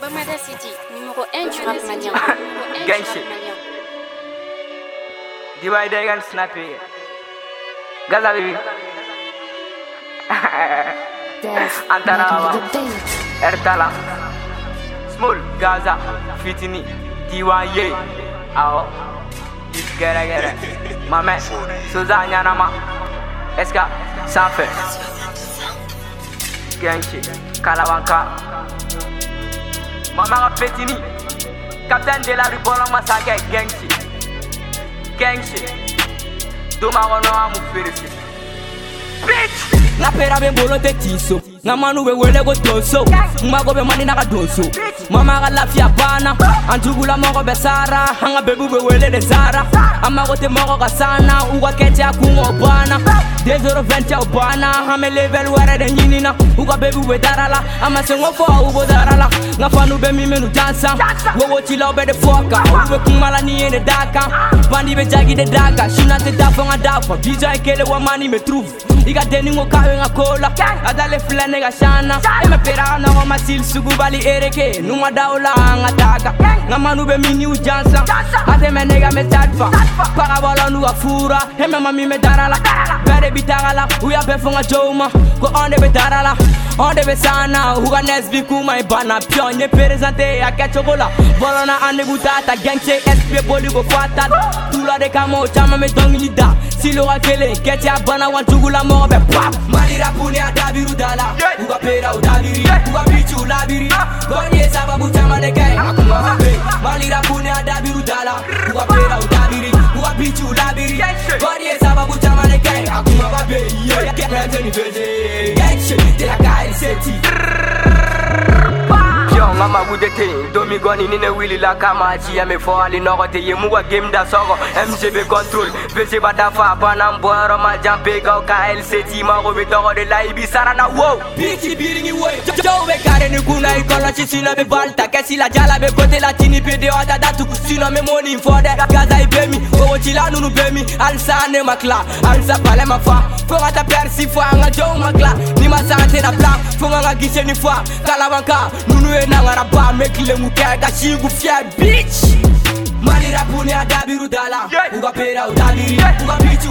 Armada City, numéro 1 du rap malien. Gang shit. Divide and snappy. Gaza baby. Antara Ertala Small Gaza Fitini Diwaye Ao Gere Mame Suzanya Nama Eska Safe Genshi Kalawanka Mama Fitini Captain de la Ribola Masake Genshi Duma Wono Amu Firisi Bitch Na pera ben bolo te tiso Nga manu be wele go toso Mmago be mani naka doso Mama ga lafia bana Antugula mogo be sara Hanga bebu be wele de zara Amago te mogo ga sana Uga kete akungo bana 2,20 € bana Hame level were de nyinina Uga bebu be darala Ama se ngofo ugo darala Nga fanu be mimenu dansa Wowo chila be de foka Ube kumala ni ene daka Bandi be jagi de daga Shuna te dafa nga dafa Bija ekele wa mani me trouve Iga deni ngo kawe nga kola Adale flane ga shana Eme pera na wa masil sugu bali ereke Numa daula nga taka Nga manu be mini ujansa Ate me nega me tadfa Para bala nuga fura Eme mami me darala Bere bitagala Uya befo nga joma Ko onde be darala Onde be sana Uga nesbi kuma ibana Pionye perezante ya kechokola Bolona ane gutata Gengche SP boli go fatal Tula de kamo chama me dongilida Silo wa kele Kete abana wantugula mo be pap Malira pune adabiru dala Uga pera udabiri Uga bichu labiri Gonye sababu chama de kai Akuma mabe Malira pune adabiru dala Uga pera udabiri Uga bichu labiri Gonye sababu chama de kai Akuma mabe Yeah, get ready to the Get shit De la kai seti Mama budete domi goni nine wili la kama ya me fo ali nogote ye muwa game da sogo MGB control VC batafa panam boero ma jampe ga KLCT ma go be dogo de la ibi sarana wow Bichi biringi way Joe be kare ni kuna ikono chi sino be balta Kesi la jala be kote la tini pede wata datu Sino me money for de Gaza ibemi Owo chila nunu bemi Alsa ne makla Alsa pale ma fa Fonga ta persi fa nga Joe makla Ni ma sante na blanc Fonga nga gise ni fa Kalawanka Nunu e na Araba mekile mukega shigu fia bitch Malira pune adabiru dala Uga pera udabiri Uga bichu